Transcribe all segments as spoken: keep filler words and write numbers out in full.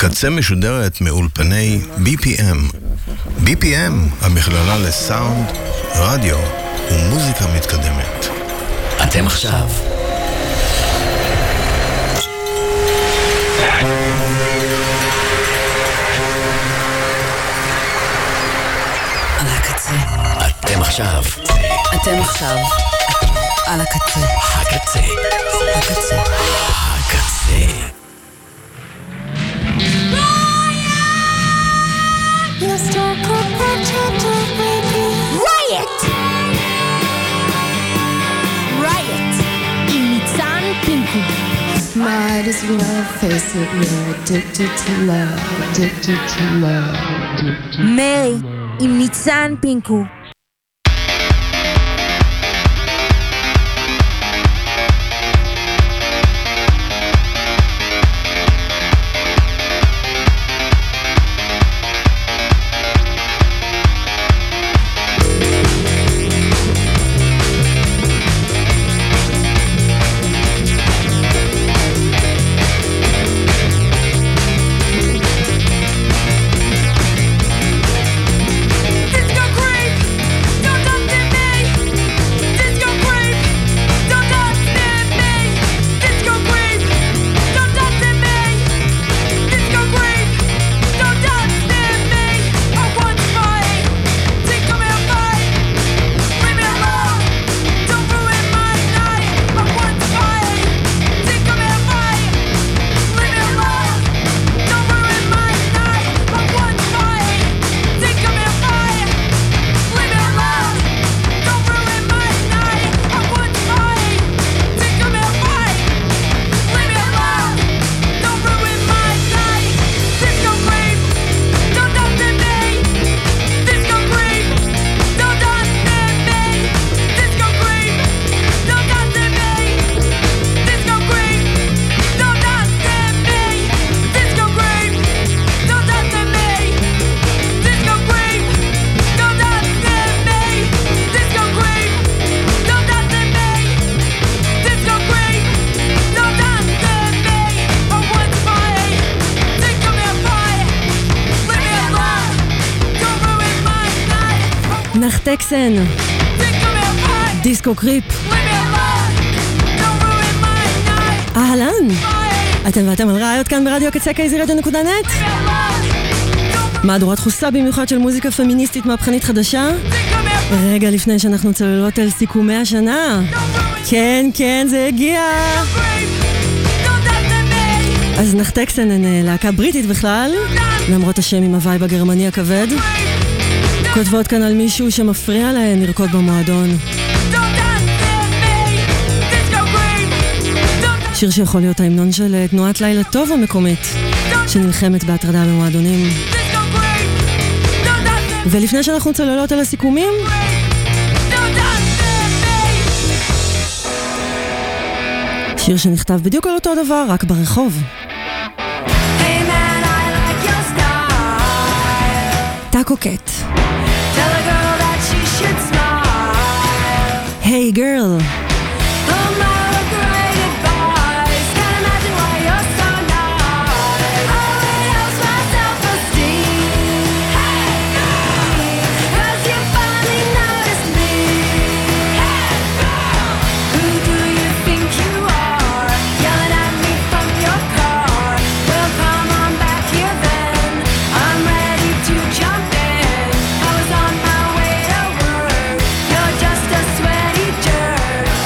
הקצה משודרת מאולפני בי פי אם. בי פי אם, המכללה לסאונד, רדיו ומוזיקה מתקדמת. אתם עכשיו על הקצה. אתם עכשיו אתם עכשיו על הקצה. הקצה הקצה. הקצה Riot! Riot! עם ניצן פינקו. Might as well face it, we're addicted to love, addicted to love, addicted to love. מרי עם ניצן פינקו. טקסן, דיסקו קריפ. אהלן, אתם ואתם על ראיות כאן ברדיו הקצה קייזי רדיו נקודה נט. מהדורת חוסה במיוחד של מוזיקה פמיניסטית מהפכנית חדשה. רגע לפני שאנחנו צוללות אל סיכומי השנה. כן, כן, זה הגיע. אז נחטקסן הן להקה בריטית בכלל, למרות השם עם הווייב הגרמני הכבד. כותבות כאן על מישהו שמפריע להן לרקוד במועדון. שיר שיכול להיות ההמנון של תנועת לילה טוב המקומית, שנלחמת בהטרדה במועדונים. ולפני שאנחנו צוללות על הסיכומים, שיר שנכתב בדיוק על אותו דבר, רק ברחוב. טאקו קט. Hey girl. Just a sweaty jerk.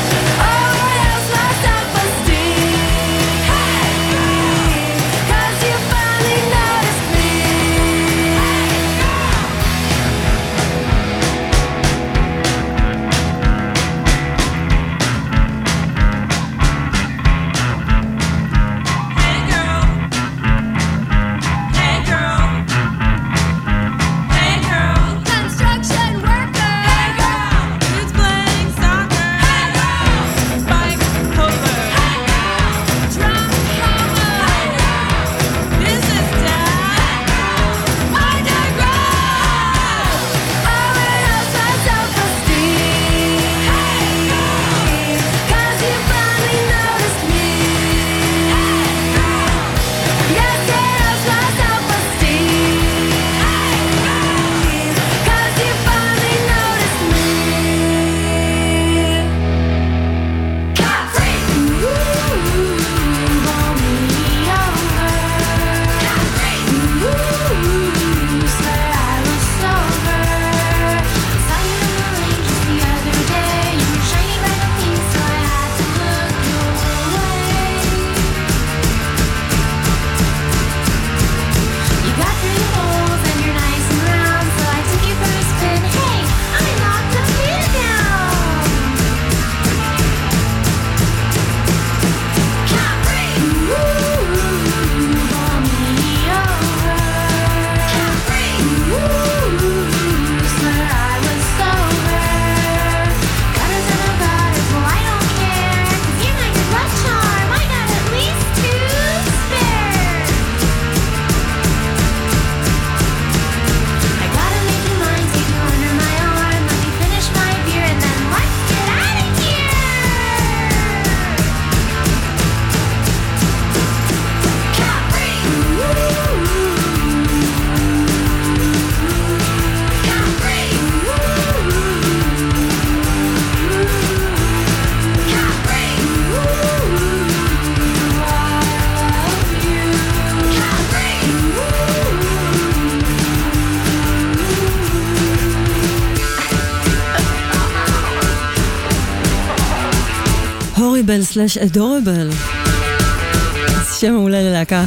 אדורבל סלש אדורבל. שם מעולה ללהקה.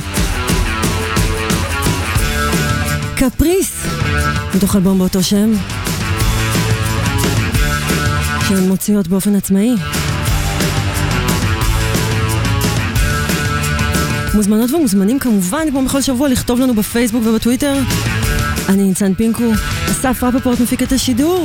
קפריס, מתוך אלבום באותו שם, שהן מוציאות באופן עצמאי. מוזמנות ומוזמנים כמובן, כמו בכל שבוע, לכתוב לנו בפייסבוק ובטוויטר. אני ניצן פינקו, אסף רפפורט מפיק את השידור.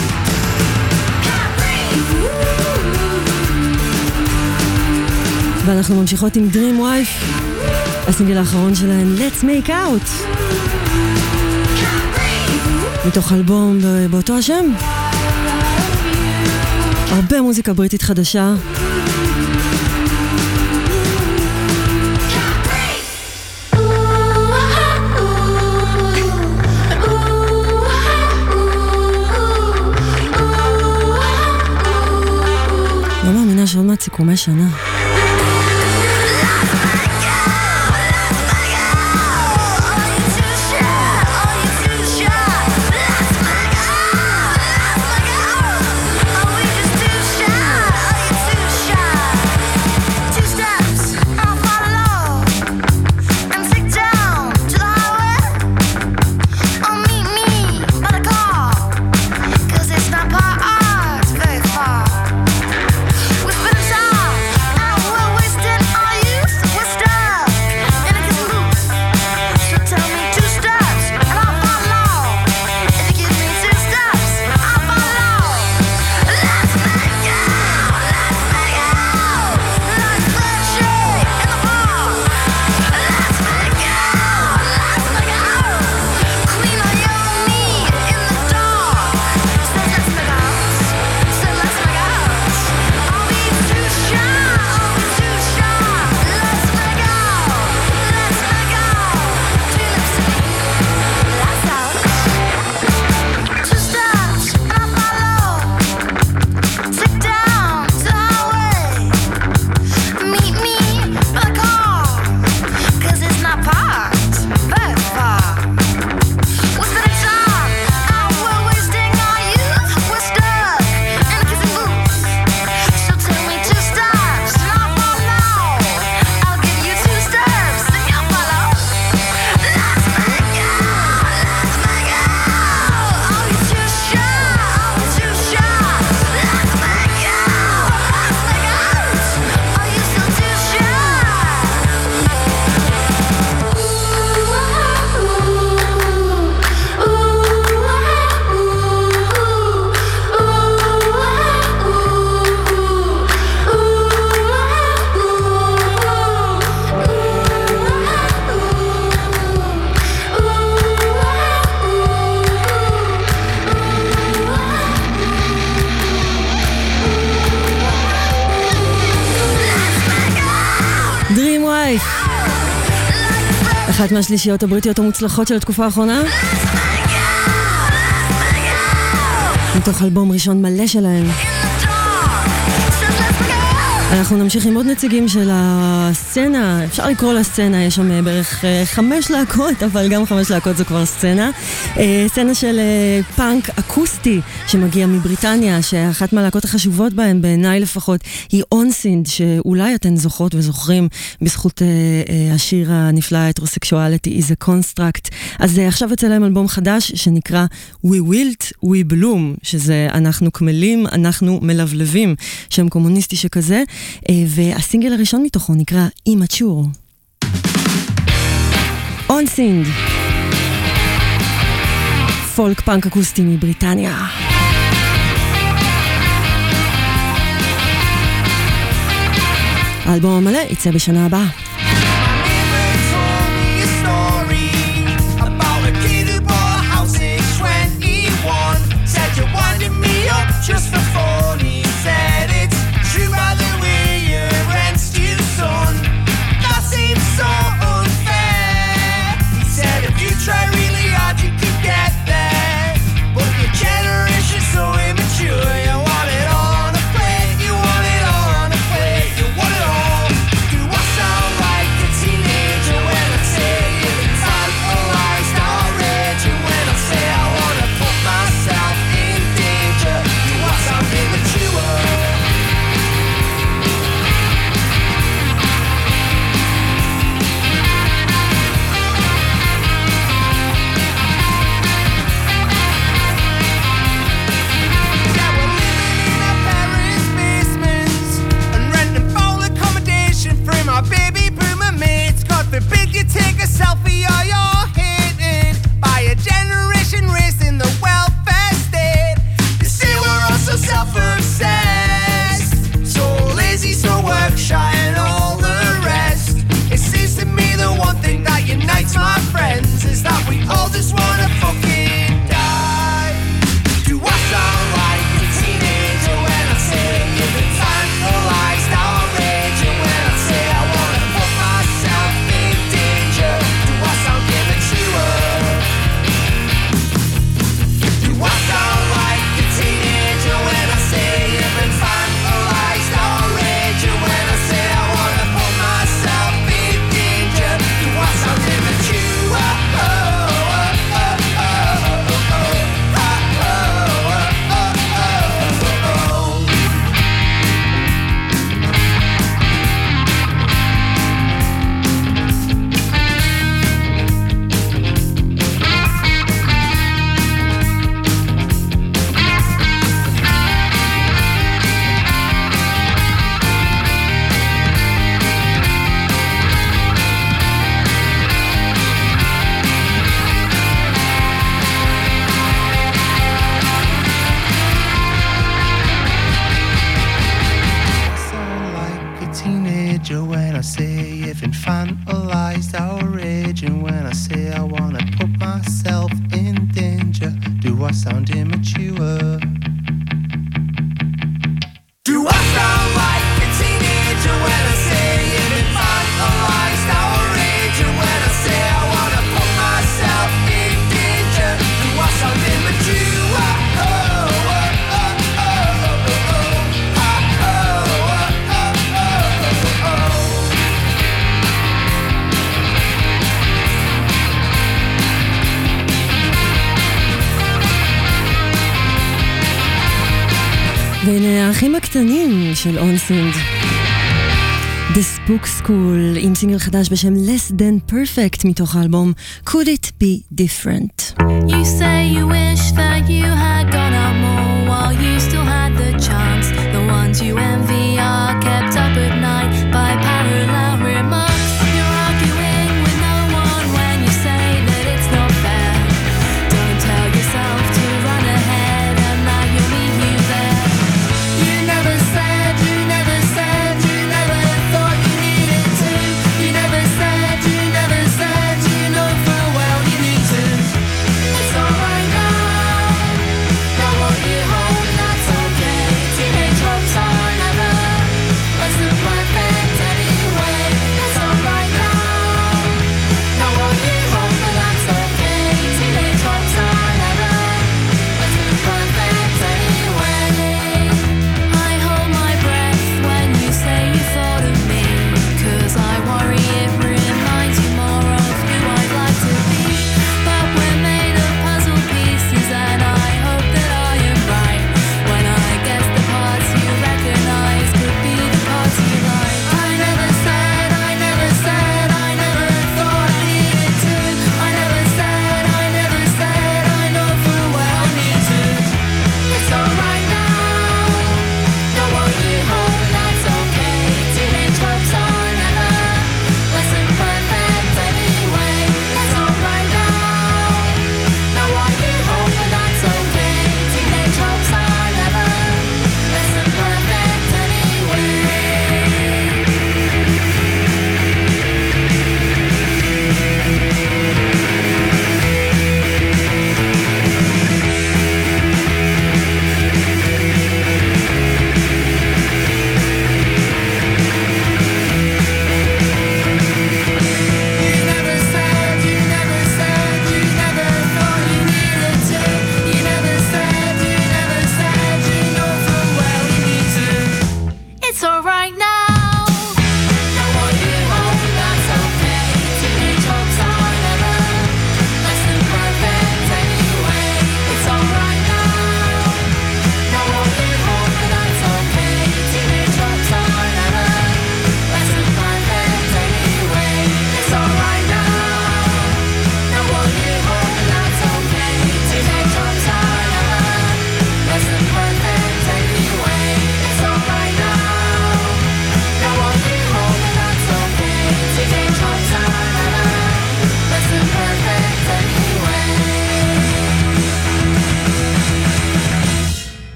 ואנחנו ממשיכות עם Dream Wife, הסינגל האחרון שלהן, Let's Make Out. מתוך אלבום באותו השם. הרבה מוזיקה בריטית חדשה. לא מאמינה שעוד מעט סיכומי שנה. אחת מהשלישיות הבריטיות המוצלחות של התקופה האחרונה. מתוך אלבום ראשון מלא שלהם. אנחנו נמשיך עם עוד נציגים של הסצנה, אפשר לקרוא לה סצנה, יש שם בערך חמש להקות, אבל גם חמש להקות זו כבר סצנה. סצנה של פאנק אקוסטי שמגיע מבריטניה, שאחת מהלהקות החשובות בהן, בעיניי לפחות, היא אונסינד, שאולי אתן זוכרות וזוכרים בזכות השיר הנפלא, Heterosexuality is a Construct. אז עכשיו יצא להם אלבום חדש שנקרא We Wilt, We Bloom, שזה אנחנו כמלים, אנחנו מלבלבים, שם קומוניסטי שכזה. והסינגל הראשון מתוכו נקרא Immature. אונסינד, פולק פאנק אקוסטי מבריטניה. האלבום המלא יצא בשנה הבאה. Just for fun, he said it's true by the way your rent's due, son. That seems so unfair. He said if you try really hard you could get there, but your generation's so immature. You want it all on a plate, you want it all on a plate, you want it all. Do I sound right? We all just wanna fucking die. Do I sound like a teenager when I say you've been vandalized? I'll rage you when I say I wanna put myself in danger. Do I sound immature? Do I sound like a teenager when I say you've been vandalized? I'll rage you when I say I wanna put myself in danger. Do I sound immature? Oh, oh, oh, oh, oh, oh, oh, oh, oh, oh, oh. Sound like a teenager when I say you've infantilized outrage, and when I say I wanna put myself in danger, do I sound immature? Do I sound like a teenager when I say you've infantilized outrage, and when I say I wanna put myself in danger, do I sound immature? Oh, oh, oh, oh, oh, oh, oh, oh, oh, oh, oh. והנה האחים הקטנים של אונסינד. The Spook School עם סינגל חדש בשם Less Than Perfect מתוך האלבום Could It Be Different. You say you wish that you had gone out more while you still had the chance. The ones you envy are kept up at night by parallel remarks. You're arguing with no one when you say that it's not fair. Don't tell yourself to run ahead and that you'll meet you there. You never said, you never said, you never thought you needed to. You never said, you never said, you know full well you need to. It's alright now. Now what you hold, that's okay. Teenage hopes are never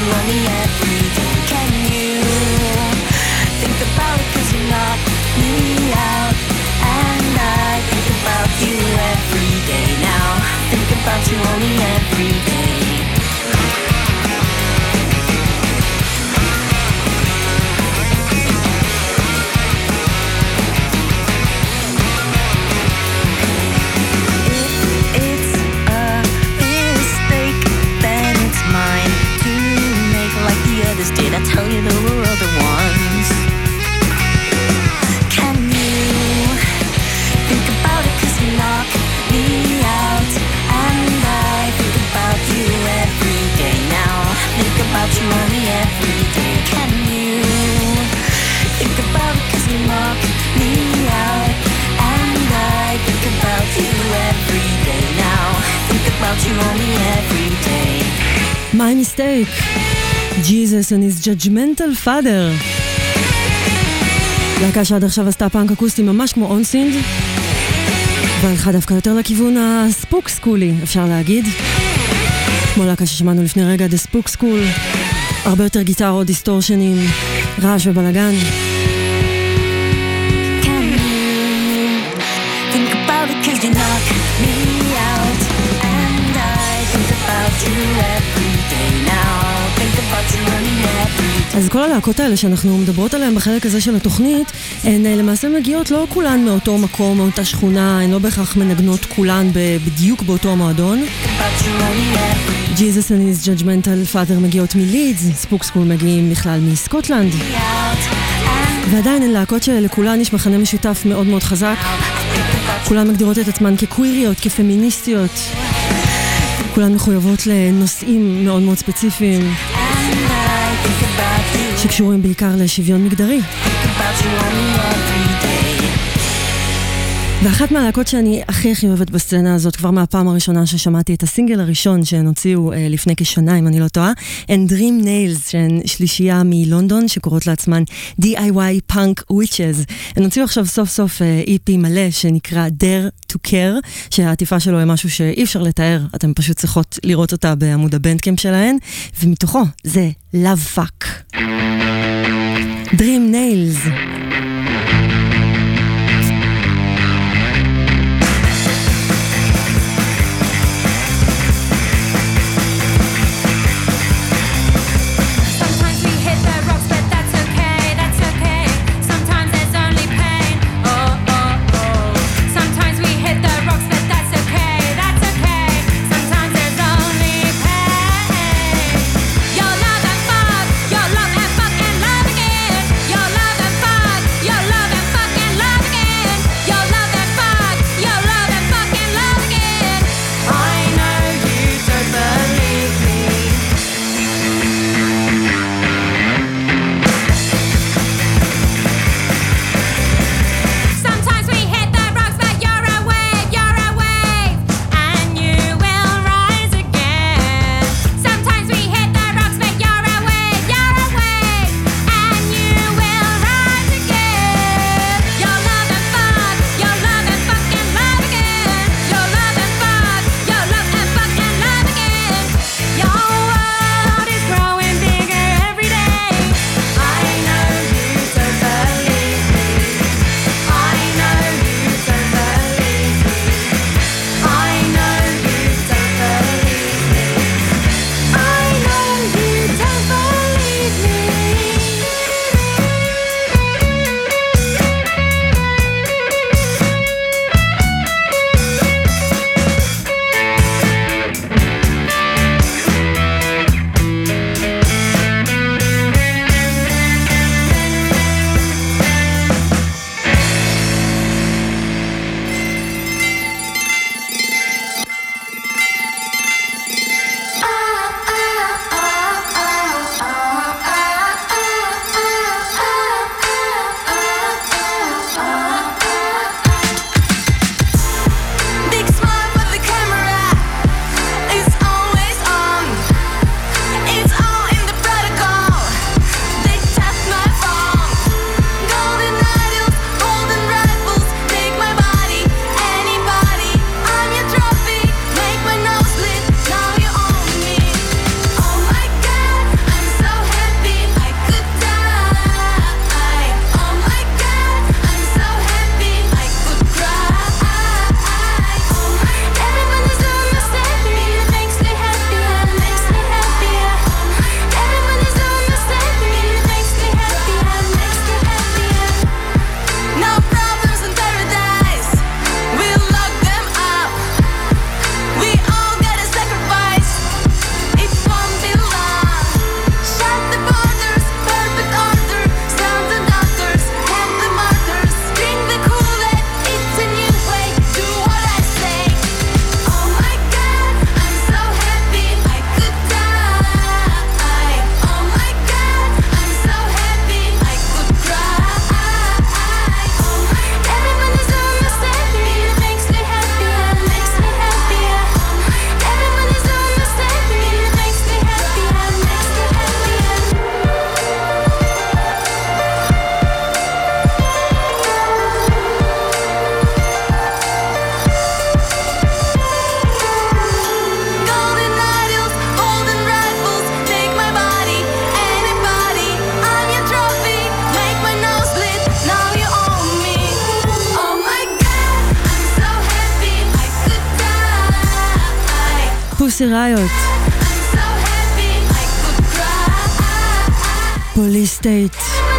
you only every day. Can you think about it, cause you knock me out, and I think about you every day now. Think about you only every day. Did I tell you there were other ones? Can you think about it, cause you knock me out, and I think about you every day now. Think about you only every day. Can you think about it, cause you knock me out, and I think about you every day now. Think about you only every day. My mistake. Jesus and his judgmental father. להקה שעד עכשיו עשתה פאנק אקוסטי ממש כמו אונסינד, והלכה דווקא יותר לכיוון הספוק סקולי, אפשר להגיד. כמו להקה ששמענו לפני רגע, The Spook School, הרבה יותר גיטרות, דיסטורשנים, רעש ובלגן. Can you think about it, cause you knock me out, and I think about you every day now. אז כל הלהקות האלה שאנחנו מדברות עליהן בחלק הזה של התוכנית, הן למעשה מגיעות לא כולן מאותו מקום, מאותה שכונה, הן לא בהכרח מנגנות כולן בדיוק באותו המועדון. Jesus and his judgmental father מגיעות מלידס, ספוק סקול מגיעים בכלל מסקוטלנד, ועדיין הן להקות שלכולן יש מכנה משותף מאוד מאוד חזק. כולן מגדירות את עצמן כקוויריות, כפמיניסטיות, כולן מחויבות לנושאים מאוד מאוד ספציפיים שקשורים בעיקר לשוויון מגדרי. ואחת מהלהקות שאני הכי הכי אוהבת בסצנה הזאת, כבר מהפעם הראשונה ששמעתי את הסינגל הראשון שהן הוציאו אה, לפני כשנה, אם אני לא טועה, הן Dream Nails, שהן שלישייה מלונדון שקוראות לעצמן די איי וואי Punk Witches. הן הוציאו עכשיו סוף סוף אה, אי פי מלא שנקרא Dare to Care, שהעטיפה שלו היא משהו שאי אפשר לתאר, אתם פשוט צריכות לראות אותה בעמוד הבנדקאמפ שלהן, ומתוכו זה Love Fuck. Dream Nails. Your love and fuck and love again. Your love and fuck, your love and fuck. פוסי ראיות. פוליס סטייט.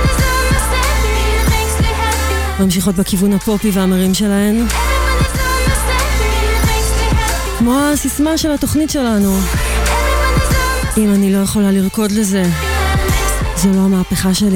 ממשיכות בכיוון הפופי והמרים שלהן. כמו הסיסמה של התוכנית שלנו. אם אני לא יכולה לרקוד לזה, זו לא המהפכה שלי.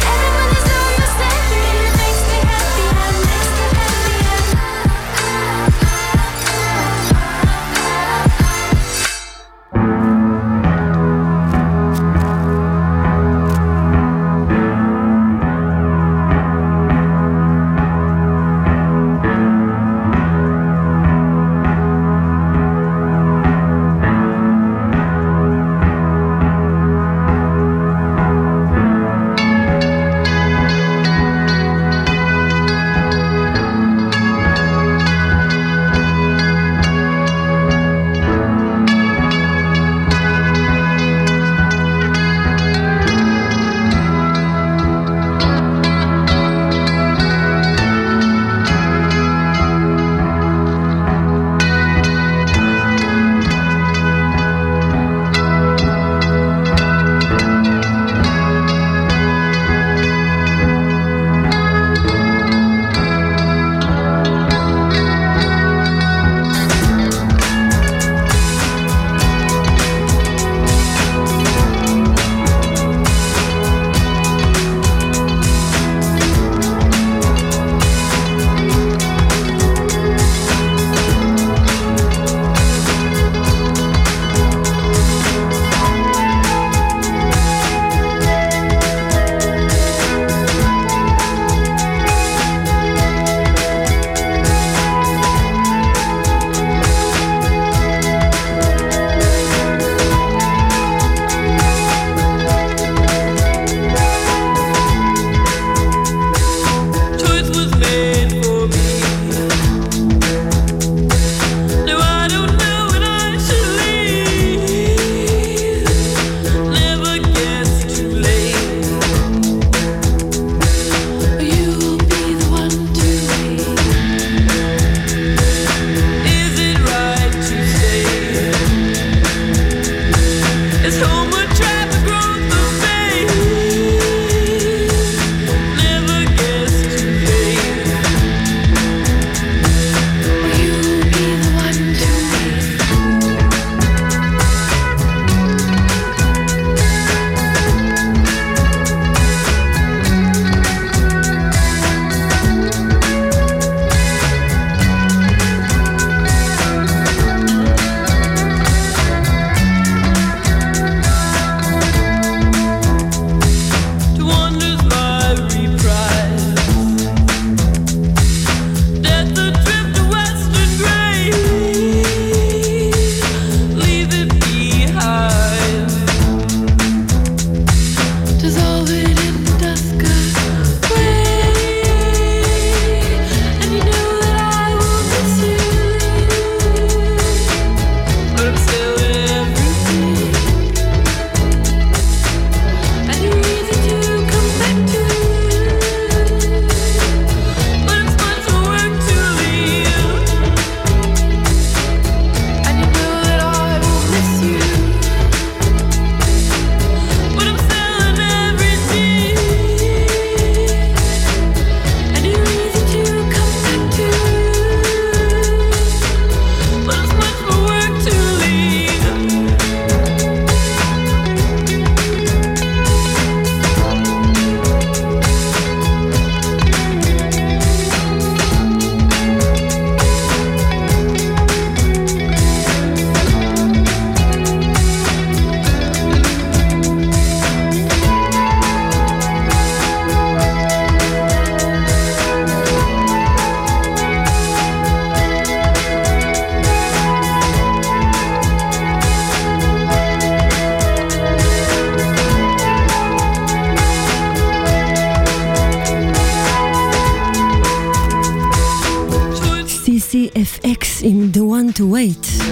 אף אקס עם The One to Wait.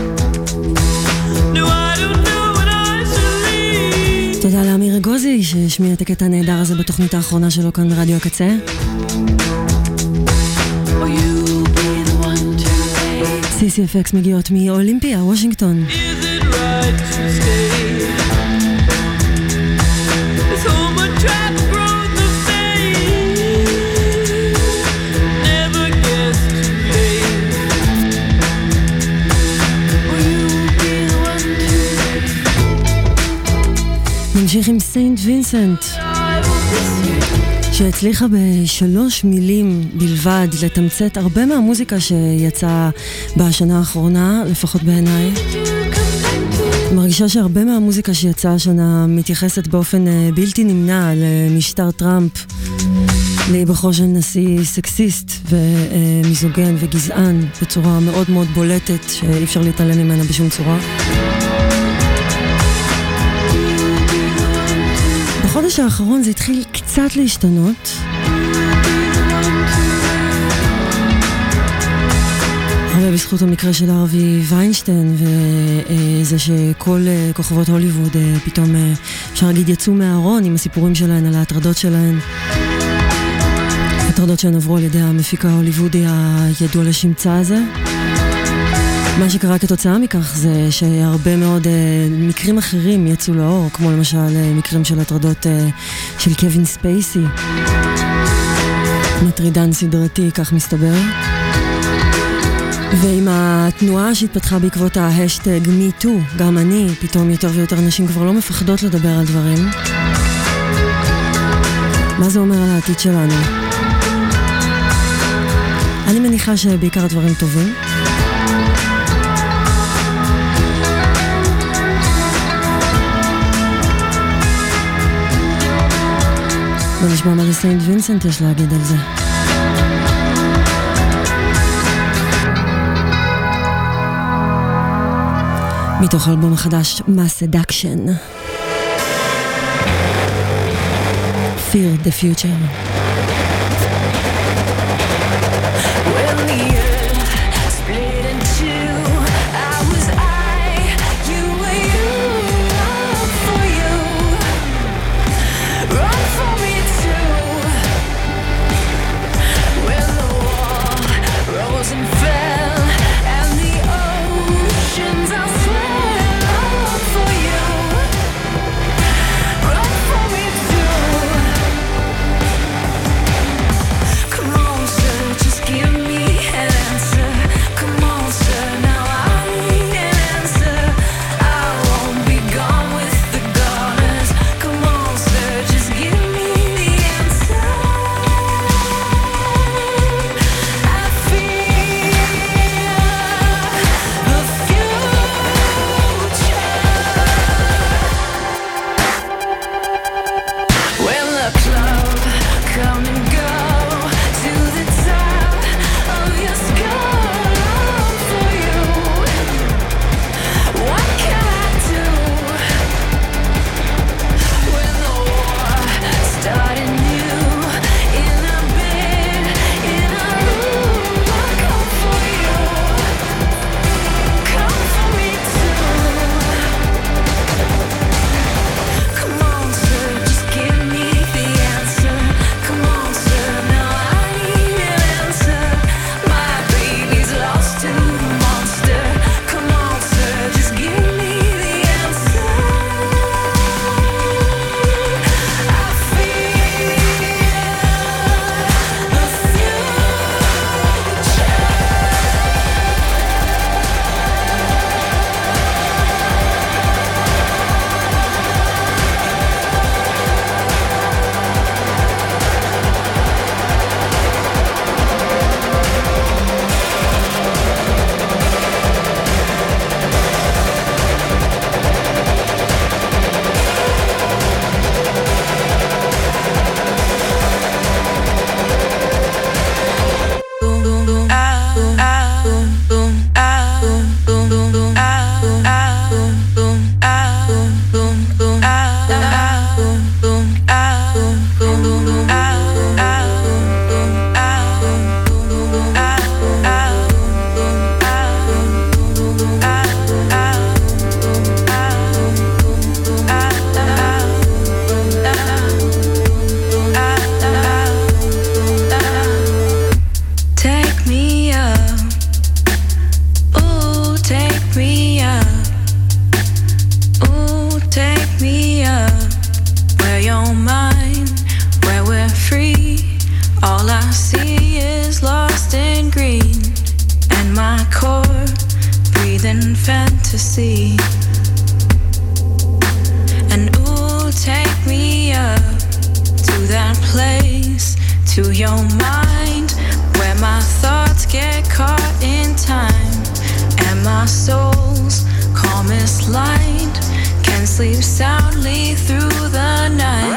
תודה לאמיר אגוזי שהשמיע את הקטע הנהדר הזה בתוכנית האחרונה שלו כאן ברדיו הקצה. סי סטייסי אפקס מגיעות מאולימפיה, וושינגטון. Is it right to stay? This home of trap grows the same. Never gets too late. Will you be the one to נמשיך עם סיינט וינסנט, שהצליחה בשלוש מילים בלבד לתמצת הרבה מהמוזיקה שיצאה בשנה האחרונה, לפחות בעיניי. מרגישה שהרבה מהמוזיקה שיצאה השנה מתייחסת באופן בלתי נמנע למשטר טראמפ, להיבחרו של נשיא סקסיסט ומיזוגן וגזען בצורה מאוד מאוד בולטת שאי אפשר להתעלם ממנה בשום צורה. בחודש האחרון זה התחיל קצת להשתנות. הרבה בזכות המקרה של ארווי ויינשטיין וזה שכל כוכבות הוליווד פתאום אפשר להגיד יצאו מהארון עם הסיפורים שלהן על ההטרדות שלהן. הטרדות שהן עברו על ידי המפיק ההוליוודי הידוע לשמצה הזה. מה שקרה כתוצאה מכך זה שהרבה מאוד uh, מקרים אחרים יצאו לאור, כמו למשל uh, מקרים של הטרדות uh, של קווין ספייסי. מטרידן סדרתי, כך מסתבר. ועם התנועה שהתפתחה בעקבות ההשטג מי טו, גם אני, פתאום יותר ויותר נשים כבר לא מפחדות לדבר על דברים. מה זה אומר על העתיד שלנו? אני מניחה שבעיקר דברים טובים. בוא נשמע מה לסיינט וינסנט יש להגיד על זה. מתוך אלבום החדש, Mass Seduction. Fear the Future. When the earth split in two, I was I, you were you, run for you, run for me too. When the wall rose and fell, and the oceans are swell, run for you, run for me too. to your mind, where my thoughts get caught in time, and my soul's calmest light can sleep soundly through the night.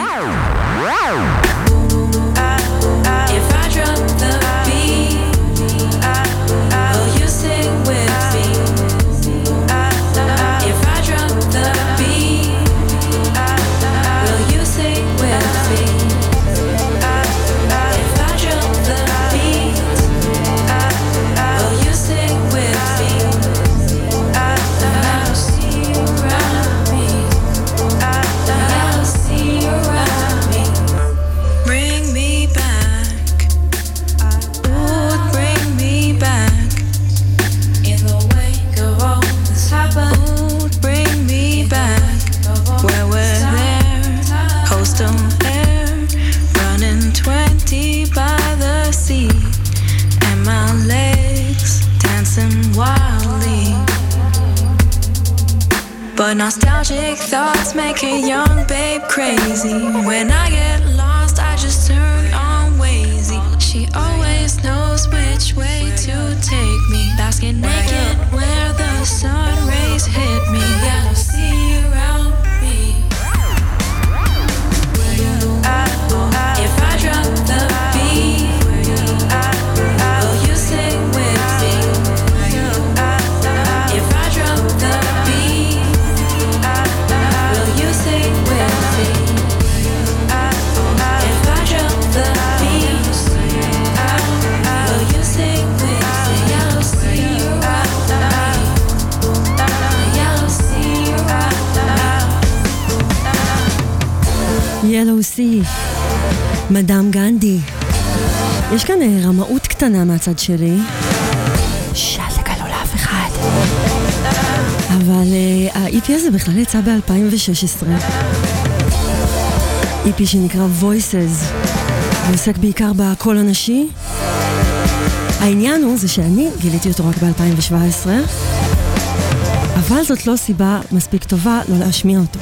If I drop the beat, will you sing with me? If I drop the beat, will you sing with me? If I drop the beat, will you sing with me? I'll see you around me. I'll see you around me. Bring me back. Ooh, bring me back. In the wake of all this happened. Ooh, bring me back. Where we're there, coastal air, running twenty by the sea, and my legs dancing wildly. But nostalgic thoughts make a young babe crazy. When I get lost, I just turn on Wazy. She always knows which way to take me. Basking naked where the sun rays hit me. Yeah, I'll see you around me. If I drop the beat, will you sing with me? If I drop the beat, will you sing with me? If I drop the beat, will you sing with me? I'll see you around me. I'll see you around me. Yellow Sea, מדאם גנדי. יש כאן אה, רמאות קטנה מהצד שלי. שאל תגלו לאף אחד. אבל ה-E P הזה בכלל יצא ב-אלפיים ושש עשרה. E P שנקרא Voices. הוא עוסק בעיקר בקול הנשי. העניין הוא זה שאני גיליתי אותו רק ב-אלפיים שבע עשרה, אבל זאת לא סיבה מספיק טובה לא להשמיע אותו.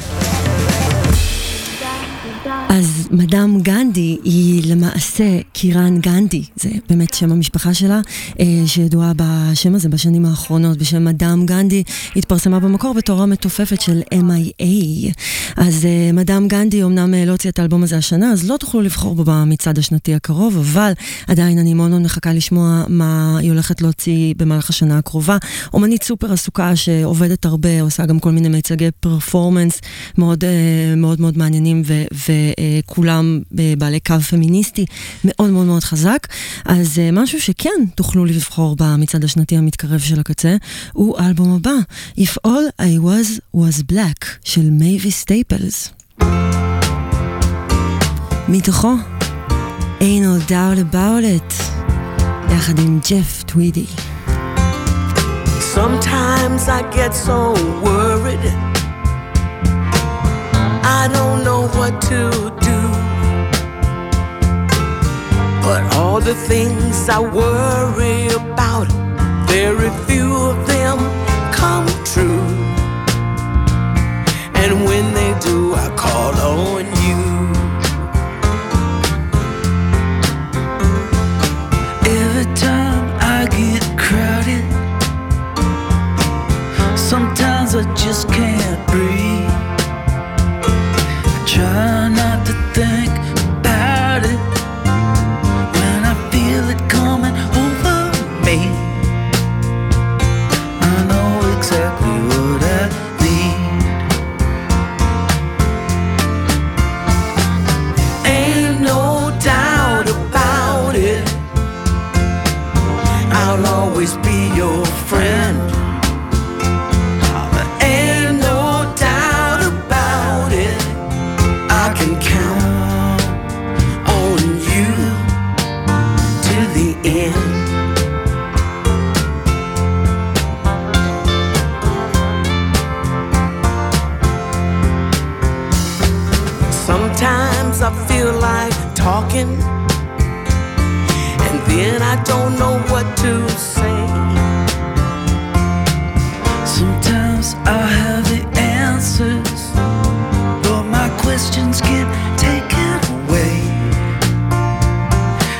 אז מדאם גנדי היא למעשה קירן גנדי, זה באמת שם המשפחה שלה, שידועה בשם הזה בשנים האחרונות, בשם מדאם גנדי, התפרסמה במקור בתור המתופפת של M I A. אז מדאם גנדי אומנם לא הוציאה את האלבום הזה השנה, אז לא תוכלו לבחור בו במצעד השנתי הקרוב, אבל עדיין אני מאוד מאוד מחכה לשמוע מה היא הולכת להוציא במהלך השנה הקרובה. אומנית סופר עסוקה שעובדת הרבה, עושה גם כל מיני מיצגי פרפורמנס מאוד מאוד מאוד מעניינים ו... ו כולם בעלי קו פמיניסטי מאוד מאוד מאוד חזק. אז משהו שכן תוכלו לבחור במצעד השנתי המתקרב של הקצה הוא האלבום הבא, If All I Was Was Black של מייבי סטייפלס. מתוכו Ain't No Doubt About It יחד עם ג'ף טווידי. Sometimes I get so worried I don't know what to do, but all the things I worry about, very few of them come true. And when they do, I call on you. Every time I get crowded, sometimes I just can't breathe. Try not to think about it when I feel it coming over me. I know exactly what I need. Ain't no doubt about it, I'll always be your friend. Can count on you to the end. Sometimes I feel like talking, and then I don't know what to say. Sometimes I have the answers, questions get taken away.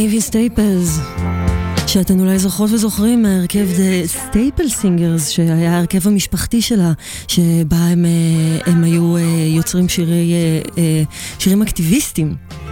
מייבי סטייפלס, שאתם אולי זוכרות וזוכרים מהרכב The Staple Singers, שהיה ההרכב המשפחתי שלה, שבה הם, הם היו יוצרים שירי, שירים אקטיביסטים.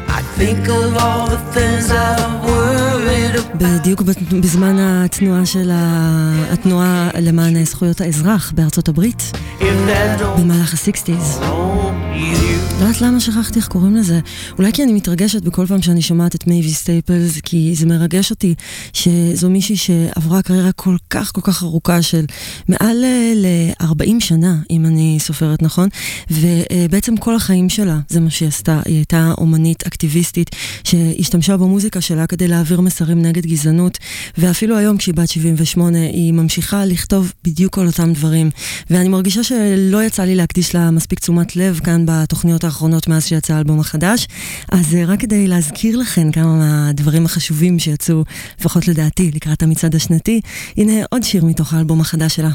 בדיוק בזמן התנועה של התנועה למען זכויות האזרח בארצות הברית, במהלך ה-שישים. לא יודעת למה שכחתי איך קוראים לזה. אולי כי אני מתרגשת בכל פעם שאני שומעת את מייבי סטייפלס, כי זה מרגש אותי שזו מישהי שעברה קריירה כל כך כל כך ארוכה של מעל ל-ארבעים שנה, אם אני סופרת נכון, ובעצם כל החיים שלה זה מה שהיא עשתה. היא הייתה אומנית אקטיביסטית שהשתמשה במוזיקה שלה כדי להעביר מסרים נגד גזענות, ואפילו היום כשהיא בת שבעים ושמונה היא ממשיכה לכתוב בדיוק על אותם דברים, ואני מרגישה שלא יצא לי להקדיש לה מספיק תשומת לב כאן בתוכניות האחרונות מאז שיצא האלבום החדש, אז רק כדי להזכיר לכם כמה מהדברים החשובים שיצאו, לפחות לדעתי, לקראת המצעד השנתי, הנה עוד שיר מתוך האלבום החדש שלה.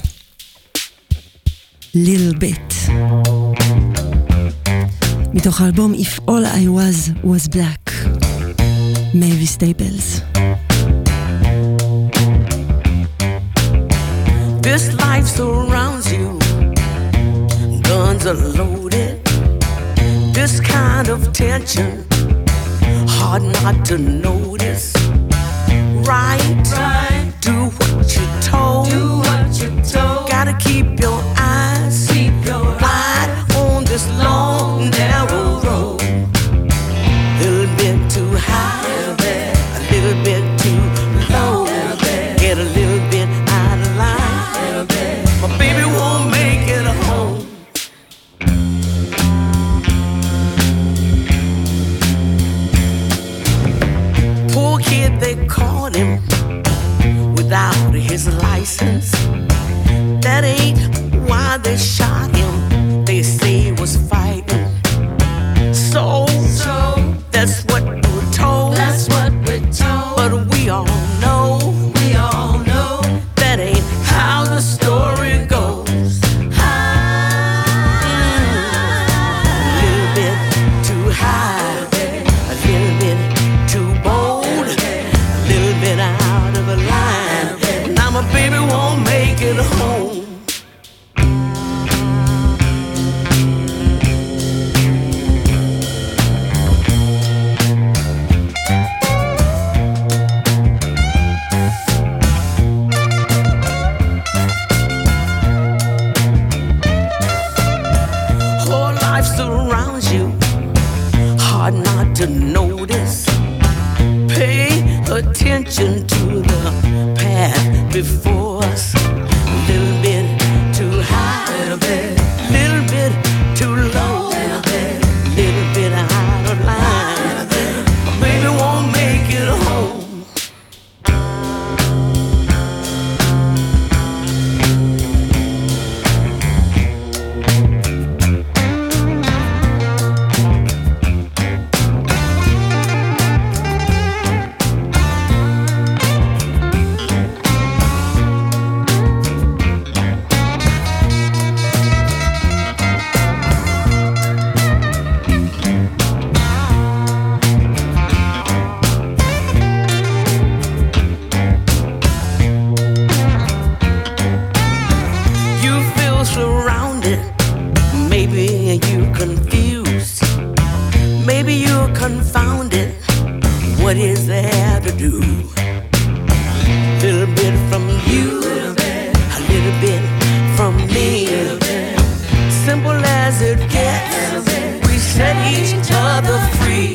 Little Bit. מתוך האלבום If All I Was Was Black. מייבי סטייפלס. This life surrounds you. Guns are loaded. This kind of tension, hard not to notice. Right, right. Do what you're told. Do what you're told. Gotta keep your eyes, keep your wide on this long, narrow road. Little bit too high, a little bit too low. Get a little bit out of line. My baby won't make it home. Kid, they caught him without his license. That ain't why they shot him. They say he was fighting. So, so that's what we're told. That's what we're told. But we all know, we all know that ain't how the story goes. A little bit too high, a little bit too bold. Out of a line. Now my baby won't make it home. Whole life surrounds you, hard not to notice. Pay attention to the path before us. A little bit too high, little bit, little bit too low, little bit, little bit out of line. My baby won't make it home. What is there to do? Little bit from you, little bit, a little bit from me. Simple as it gets, we set each other free.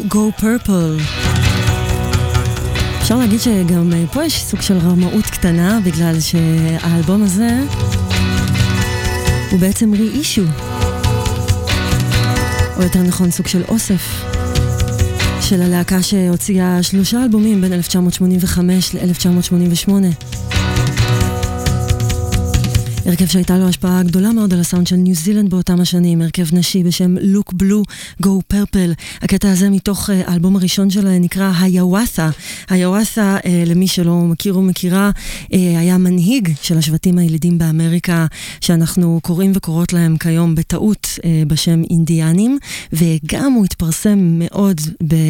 Go Purple. אפשר להגיד שגם פה יש סוג של רמאות קטנה, בגלל שהאלבום הזה הוא בעצם רי-אישו, או יותר נכון סוג של אוסף של הלהקה שהוציאה שלושה אלבומים בין אלף תשע מאות שמונים וחמש ל-אלף תשע מאות שמונים ושמונה. הרכב שהייתה לו השפעה גדולה מאוד על הסאונד של ניו זילנד באותם השנים, הרכב נשי בשם Look Blue Go Purple. הקטע הזה מתוך האלבום הראשון שלה נקרא היוואסה. היוואסה, למי שלא מכיר או מכירה, היה מנהיג של השבטים הילידים באמריקה, שאנחנו קוראים וקוראות להם כיום בטעות בשם אינדיאנים, וגם הוא התפרסם מאוד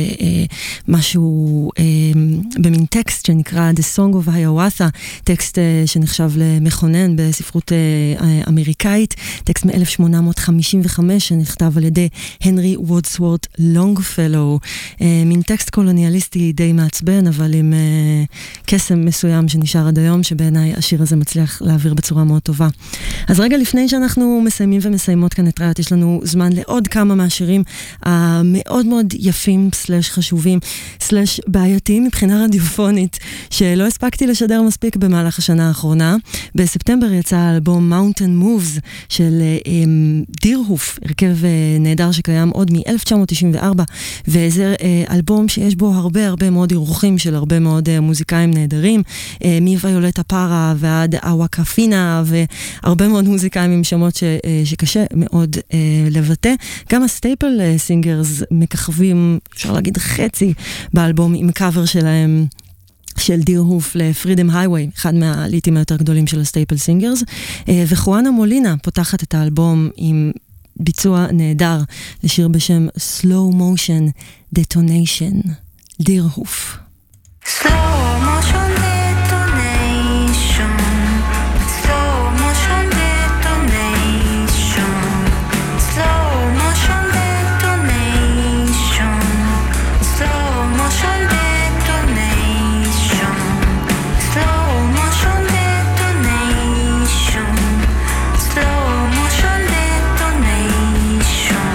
במשהו, במין טקסט שנקרא The Song of Hiawatha, טקסט שנחשב למכונן בספרות אמריקאית, טקסט מ-אלף שמונה מאות חמישים וחמש שנכתב על ידי הנרי וודסוורט לונגפלו, מין טקסט קולוניאליסטי די מעצבן, אבל עם קסם מסוים שנשאר עד היום, שבעיניי השיר הזה מצליח להעביר בצורה מאוד טובה. אז רגע לפני שאנחנו מסיימים ומסיימות כאן את רעיית, יש לנו זמן לעוד כמה מהשירים המאוד מאוד יפים סלש חשובים סלש בעייתיים מבחינה רדיופונית, שלא הספקתי לשדר מספיק במהלך השנה האחרונה. בספטמבר יצא אלבום Mountain Moves של דירהוף, הרכב נהדר שקיים עוד מ-אלף תשע מאות תשעים וארבע, וזה אלבום שיש בו הרבה הרבה מאוד אירוחים של הרבה מאוד מוזיקאים נהדרים, מוויולטה פארה ועד אוואקפינה, והרבה מאוד מוזיקאים עם שמות ש, שקשה מאוד לבטא. גם הסטייפל סינגרס מככבים, אפשר להגיד חצי באלבום, עם קאבר שלהם של דירהוף לפרידם הייווי, אחד מהליטים היותר גדולים של הסטייפל סינגרס, וחואנה מולינה פותחת את האלבום עם ביצוע נהדר לשיר בשם Slow Motion Detonation, דירהוף. Slow motion detonation, slow motion detonation, slow motion detonation, slow motion detonation, slow motion detonation, slow motion detonation.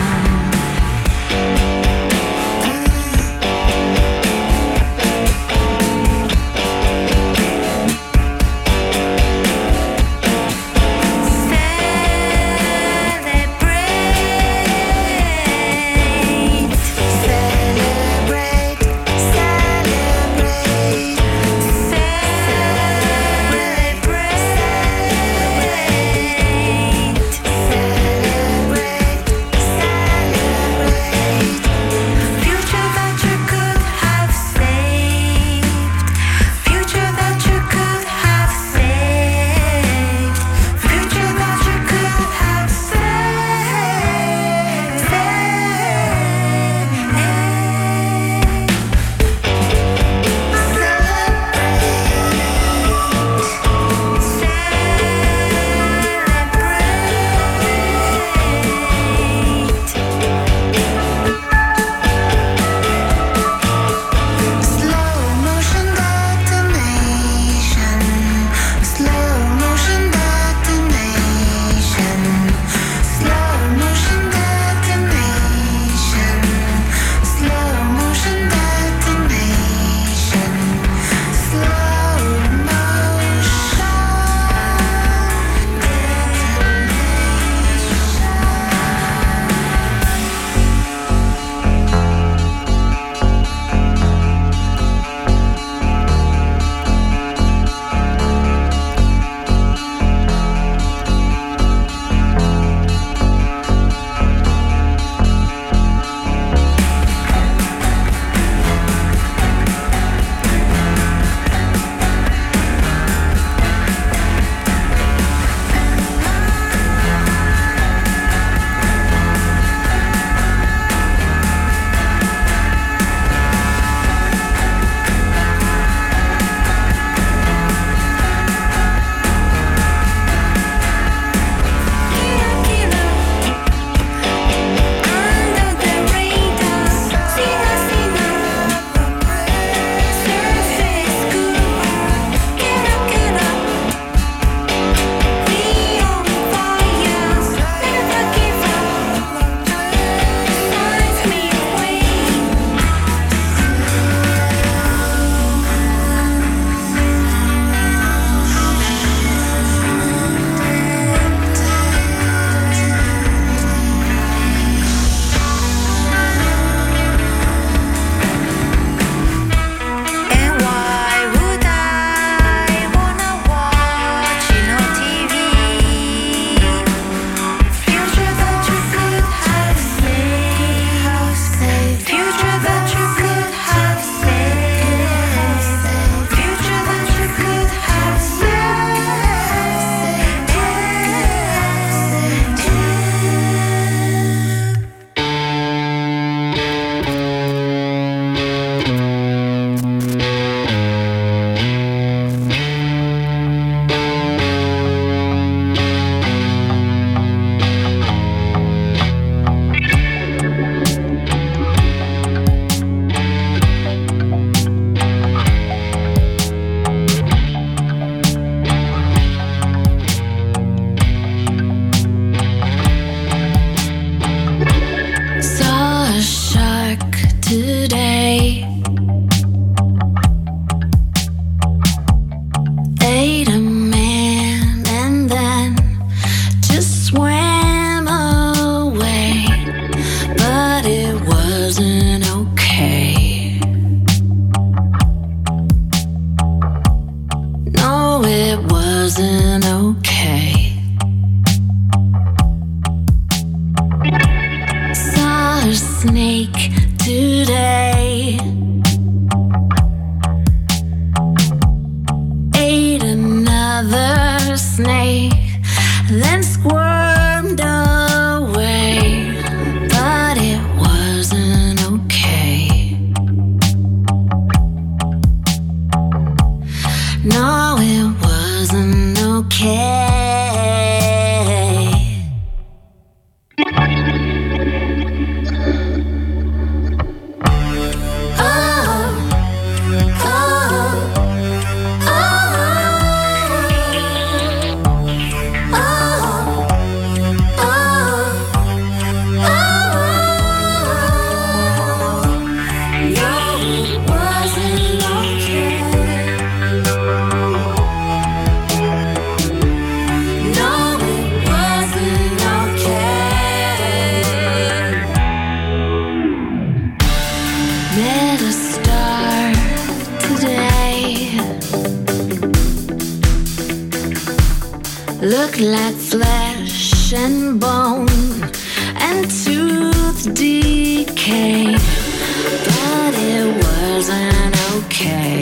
looked like flesh and bone and tooth decay, but it wasn't okay.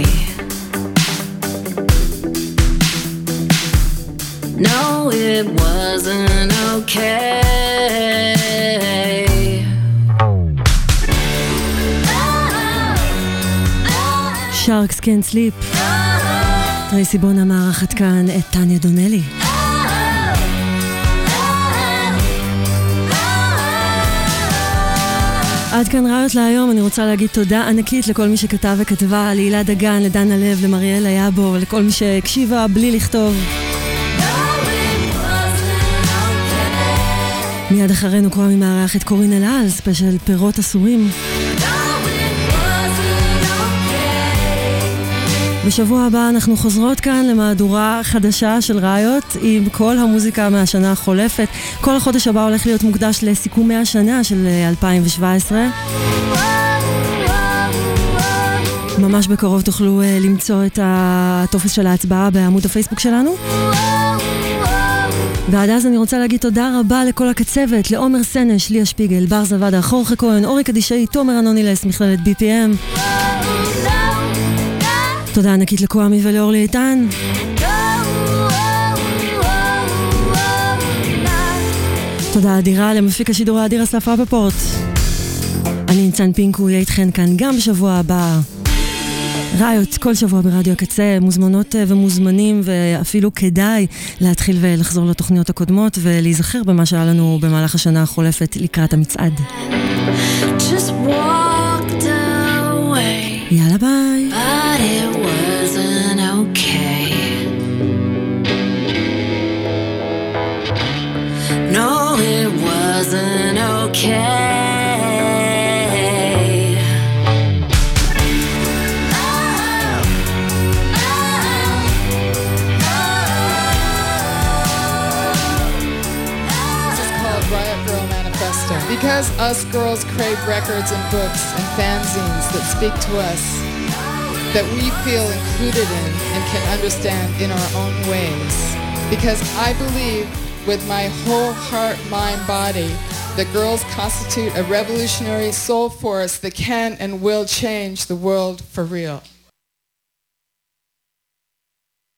No, it wasn't okay. Sharks Can't Sleep. טרייסי בונה מארחת כאן את טניה דונלי. עד כאן ראיות להיום. אני רוצה להגיד תודה ענקית לכל מי שכתב וכתבה, להילה דגן, לדנה לב, למריאלה יאבור, לכל מי שהקשיבה בלי לכתוב. מיד אחרינו קורא ממארחת קורין אלעל, ספיישל פירות אסורים. בשבוע הבא אנחנו חוזרות כאן למהדורה חדשה של ראיות עם כל המוזיקה מהשנה החולפת. כל החודש הבא הולך להיות מוקדש לסיכומי השנה של אלפיים שבע עשרה. ממש בקרוב תוכלו למצוא את הטופס של ההצבעה בעמוד הפייסבוק שלנו. ועד אז אני רוצה להגיד תודה רבה לכל הקצוות, לעומר סנש, ליה שפיגל, בר זוודה, חורכה כהן, אורי קדישאי, תומר אנונילס, מכללת בי פי אם. תודה ענקית לקואמי ולאורלי איתן. תודה אדירה למפיק השידור האדיר אסף רפפורט. אני ניצן פינקו, יהיה איתכן כאן גם בשבוע הבא. ראיות כל שבוע ברדיו הקצה, מוזמנות ומוזמנים, ואפילו כדאי להתחיל ולחזור לתוכניות הקודמות ולהיזכר במה שהיה לנו במהלך השנה החולפת לקראת המצעד. Just walked away. יאללה ביי. But it wasn't okay. No, it wasn't okay. Because us girls crave records and books and fanzines that speak to us, that we feel included in and can understand in our own ways. Because I believe with my whole heart, mind, body, that girls constitute a revolutionary soul force that can and will change the world for real.